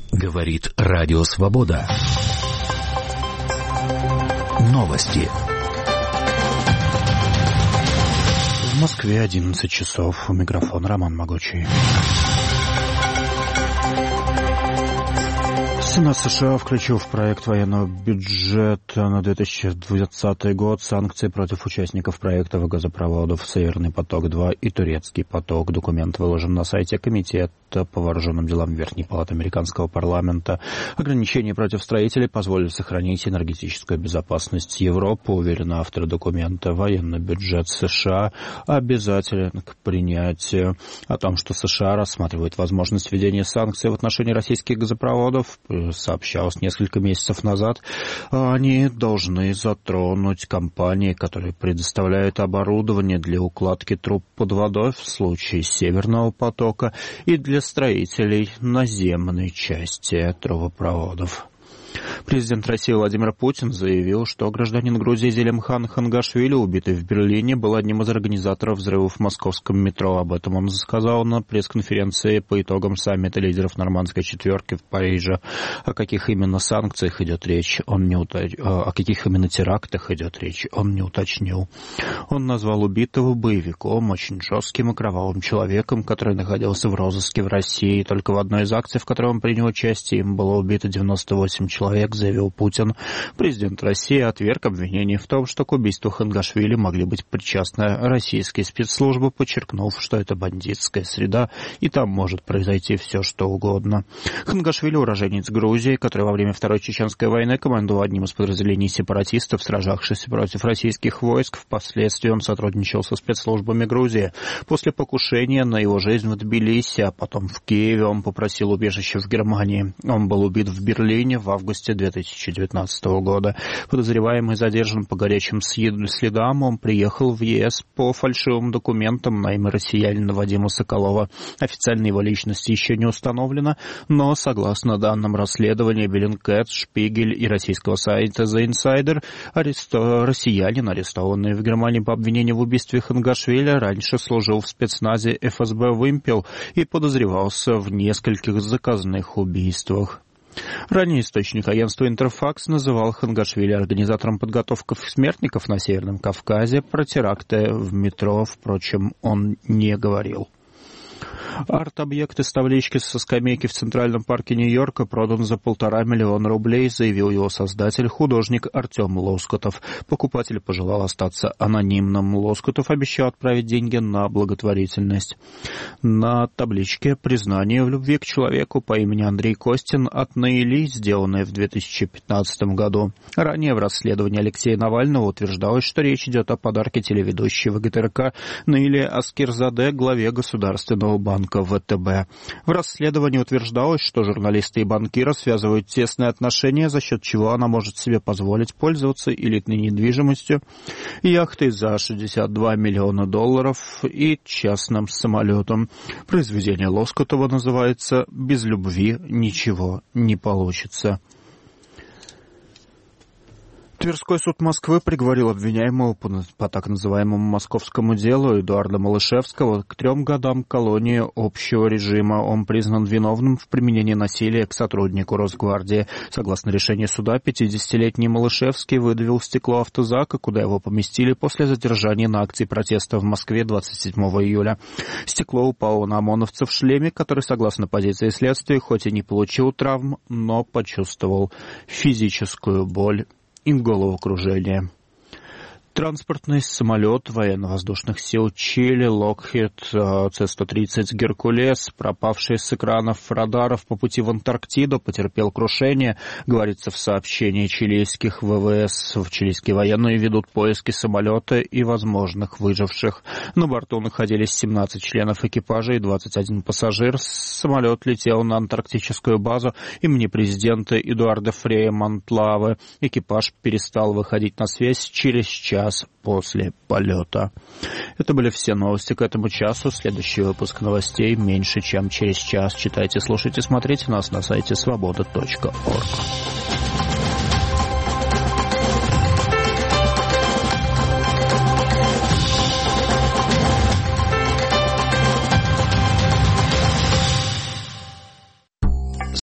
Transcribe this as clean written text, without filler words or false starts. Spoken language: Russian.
Говорит Радио Свобода. Новости. В Москве 11 часов. У микрофона Роман Могучий. Сенат США включил в проект военного бюджета на 2020 год санкции против участников проектов газопроводов «Северный поток-2» и «Турецкий поток». Документ выложен на сайте Комитета по вооруженным делам Верхней палаты американского парламента. Ограничения против строителей позволят сохранить энергетическую безопасность Европы, уверены авторы документа. Военный бюджет США обязателен к принятию. О том, что США рассматривает возможность введения санкций в отношении российских газопроводов, сообщалось несколько месяцев назад. Они должны затронуть компании, которые предоставляют оборудование для укладки труб под водой в случае Северного потока и для строителей наземной части трубопроводов. Президент России Владимир Путин заявил, что гражданин Грузии Зелимхан Хангашвили, убитый в Берлине, был одним из организаторов взрывов в московском метро. Об этом он сказал на пресс-конференции по итогам саммита лидеров Нормандской четверки в Париже. О каких именно санкциях идет речь, о каких именно терактах идет речь, он не уточнил. Он назвал убитого боевиком, очень жестким и кровавым человеком, который находился в розыске в России. Только в одной из акций, в которой он принял участие, им было убито 98 человек, заявил Путин. Президент России отверг обвинение в том, что к убийству Хангашвили могли быть причастны российские спецслужбы, подчеркнув, что это бандитская среда, и там может произойти все, что угодно. Хангашвили — уроженец Грузии, который во время Второй Чеченской войны командовал одним из подразделений сепаратистов, сражавшихся против российских войск. Впоследствии он сотрудничал со спецслужбами Грузии. После покушения на его жизнь в Тбилиси, а потом в Киеве, он попросил убежище в Германии. Он был убит в Берлине в августе 2019 года. Подозреваемый задержан по горячим следам. Он приехал в ЕС по фальшивым документам на имя россиянина Вадима Соколова. Официально его личность еще не установлена, но, согласно данным расследования Bellingcat, Шпигель и российского сайта The Insider, россиянин, арестованный в Германии по обвинению в убийстве Хангашвили, раньше служил в спецназе ФСБ «Вымпел» и подозревался в нескольких заказных убийствах. Ранее источник агентства «Интерфакс» называл Хангашвили организатором подготовки смертников на Северном Кавказе. Про теракты в метро, впрочем, он не говорил. Арт-объект из таблички со скамейки в Центральном парке Нью-Йорка продан за $1,5 миллиона рублей, заявил его создатель, художник Артем Лоскутов. Покупатель пожелал остаться анонимным. Лоскутов обещал отправить деньги на благотворительность. На табличке признание в любви к человеку по имени Андрей Костин от Наили, сделанное в 2015 году. Ранее в расследовании Алексея Навального утверждалось, что речь идет о подарке телеведущей ВГТРК Наили Аскерзаде главе Государственного банка ВТБ. В расследовании утверждалось, что журналисты и банкиры связывают тесные отношения, за счет чего она может себе позволить пользоваться элитной недвижимостью, яхтой за $62 миллиона и частным самолетом. Произведение Лоскутова называется «Без любви ничего не получится». Тверской суд Москвы приговорил обвиняемого по так называемому московскому делу Эдуарда Малышевского к 3 годам колонии общего режима. Он признан виновным в применении насилия к сотруднику Росгвардии. Согласно решению суда, 50-летний Малышевский выдавил стекло автозака, куда его поместили после задержания на акции протеста в Москве 27 июля. Стекло упало на ОМОНовца в шлеме, который, согласно позиции следствия, хоть и не получил травм, но почувствовал физическую боль и головокружение. Транспортный самолет военно-воздушных сил Чили Lockheed C-130 «Геркулес», пропавший с экранов радаров по пути в Антарктиду, потерпел крушение, говорится в сообщении чилийских ВВС. Чилийские военные ведут поиски самолета и возможных выживших. На борту находились 17 членов экипажа и 21 пассажир. Самолет летел на антарктическую базу имени президента Эдуарда Фрея Монтлавы. Экипаж перестал выходить на связь через час после полета. Это были все новости к этому часу. Следующий выпуск новостей меньше, чем через час. Читайте, слушайте, смотрите нас на сайте свобода.орг.